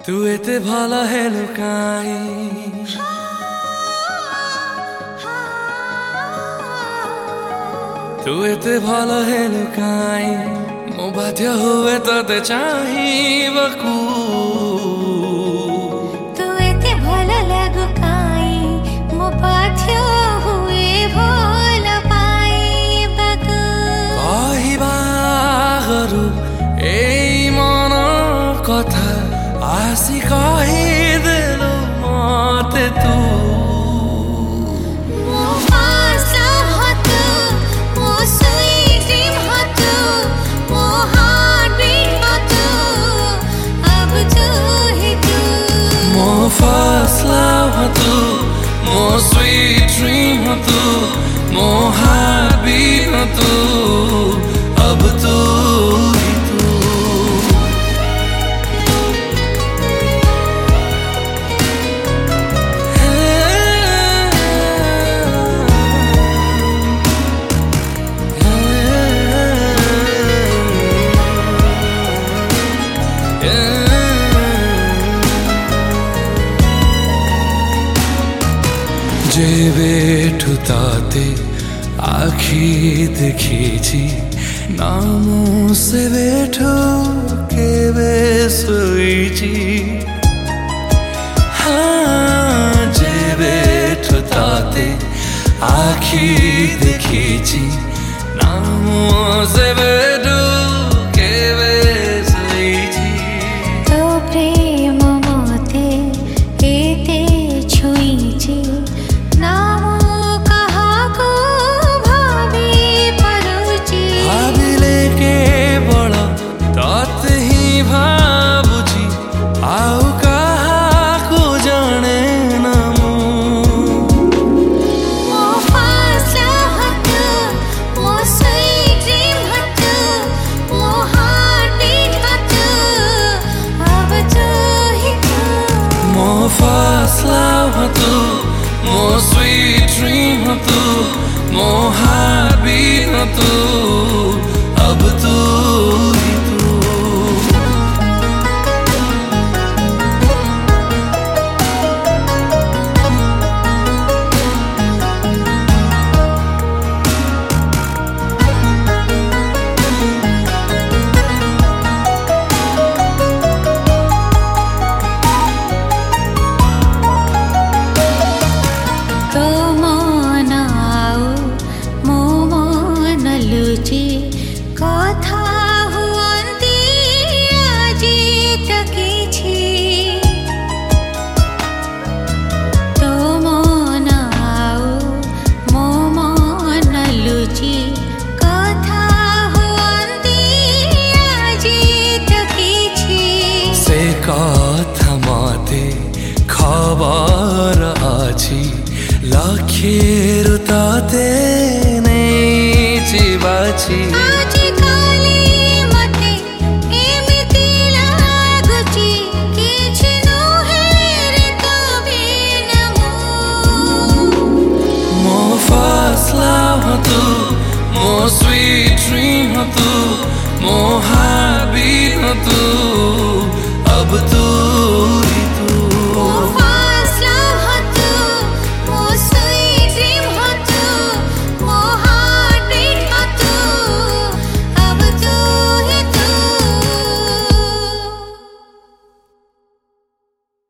तू एते भला हेलो काई तू एते भला हेलो काई मो बाध्य हुए तते चाहिबकु तू एते भला लागु काई मो बाध्य हुए भल पाइबकु कहिबागरु एई मन कथा आसी कहिदेलु मते तू First love ho tu, more sweet dream ho tu, more heartbeat ho tu, ab tu hi tu. जे बेठु ताते आखी देखिछि नामो से बेठु के बेसुइछि हाँ जे बेठु ताते आखी देखिछि नामो से बेठु के बेसुइछि तो प्रेम मते एते छुइछि First love ho tu, more sweet dream ho tu, more heartbeat ho tu, ab tu hi tu. कथा हुअन्ति आजि तकिछि तो मन आउ मो मन लुचि कथा हुअन्ति आजि तकिछि से कथा मते खबर अछि लखेरु ताते नै चिबाछि More sweet dream ho tu, more heartbeat ho tu.